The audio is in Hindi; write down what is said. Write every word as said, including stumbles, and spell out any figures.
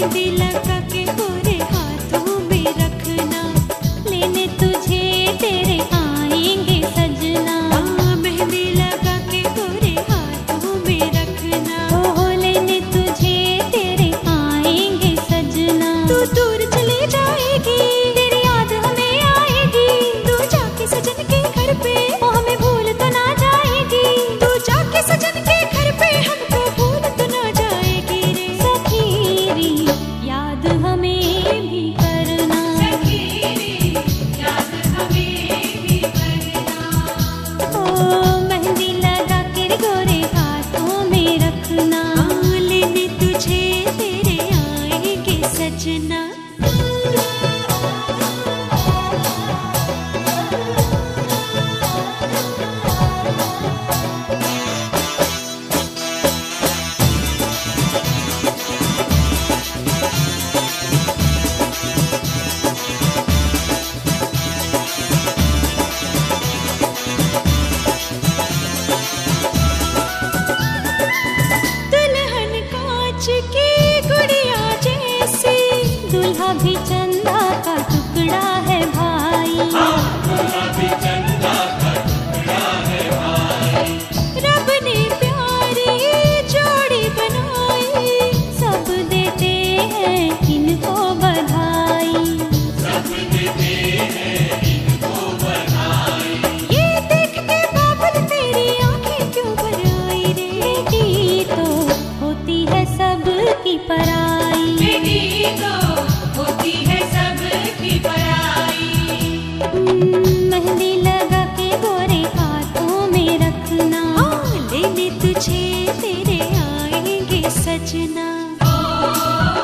भी चंदा का टुकड़ा है भाई, दूल्हा भी चंदा का टुकड़ा है भाई। रब ने प्यारी जोड़ी बनाई, सब देते हैं इनको बधाई, सब देते हैं इनको बधाई। ये देख के बाबुल तेरी आंखें क्यों भर आई रे, बेटी तो होती है सबकी पराई, बेटी तो होती है सबकी पराई। मेहंदी लगा के गोरे हाथों में रखना, लेने तुझे तेरे आएंगे सजना।